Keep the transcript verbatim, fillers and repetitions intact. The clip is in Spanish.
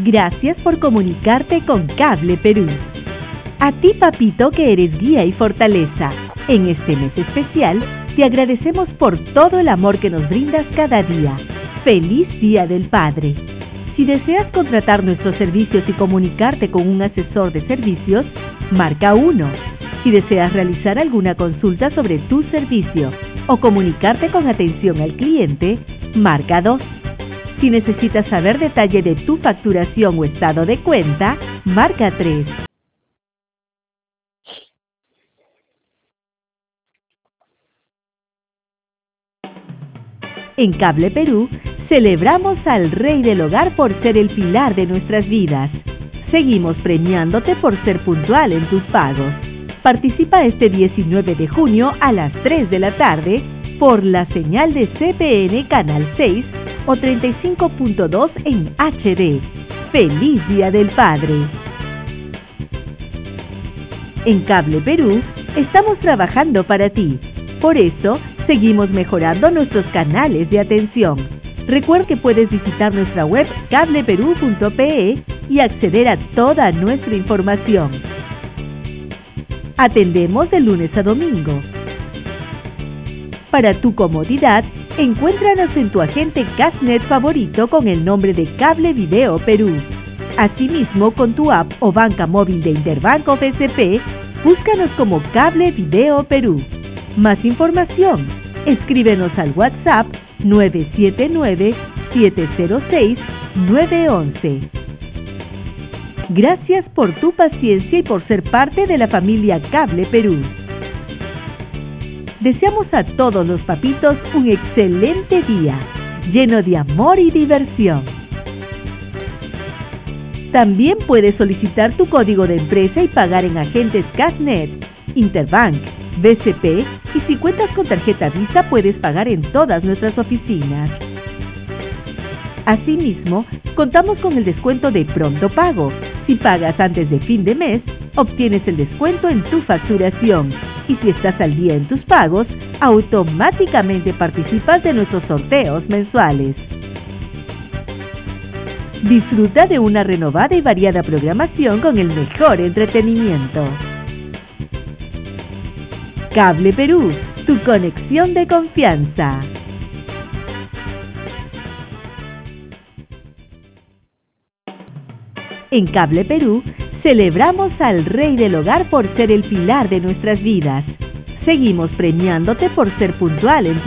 Gracias por comunicarte con Cable Perú. A ti, papito, que eres guía y fortaleza. En este mes especial, te agradecemos por todo el amor que nos brindas cada día. ¡Feliz Día del Padre! Si deseas contratar nuestros servicios y comunicarte con un asesor de servicios, marca uno. Si deseas realizar alguna consulta sobre tu servicio o comunicarte con atención al cliente, marca dos. Si necesitas saber detalle de tu facturación o estado de cuenta, marca tres. En Cable Perú, celebramos al Rey del Hogar por ser el pilar de nuestras vidas. Seguimos premiándote por ser puntual en tus pagos. Participa este diecinueve de junio a las tres de la tarde por la señal de C P N Canal seis o treinta y cinco punto dos en H D. ¡Feliz Día del Padre! En Cable Perú, estamos trabajando para ti. Por eso, seguimos mejorando nuestros canales de atención. Recuerda que puedes visitar nuestra web cable perú punto pe y acceder a toda nuestra información. Atendemos de lunes a domingo. Para tu comodidad, encuéntranos en tu agente Cashnet favorito con el nombre de Cable Video Perú. Asimismo, con tu app o banca móvil de Interbanco B C P, búscanos como Cable Video Perú. Más información, escríbenos al WhatsApp nueve siete nueve, siete cero seis, nueve uno uno. Gracias por tu paciencia y por ser parte de la familia Cable Perú. Deseamos a todos los papitos un excelente día, lleno de amor y diversión. También puedes solicitar tu código de empresa y pagar en agentes Cashnet, Interbank, B C P y si cuentas con tarjeta Visa puedes pagar en todas nuestras oficinas. Asimismo, contamos con el descuento de Pronto Pago. Si pagas antes de fin de mes, obtienes el descuento en tu facturación. Y si estás al día en tus pagos, automáticamente participas de nuestros sorteos mensuales. Disfruta de una renovada y variada programación con el mejor entretenimiento. Cable Perú, tu conexión de confianza. En Cable Perú, celebramos al Rey del Hogar por ser el pilar de nuestras vidas. Seguimos premiándote por ser puntual en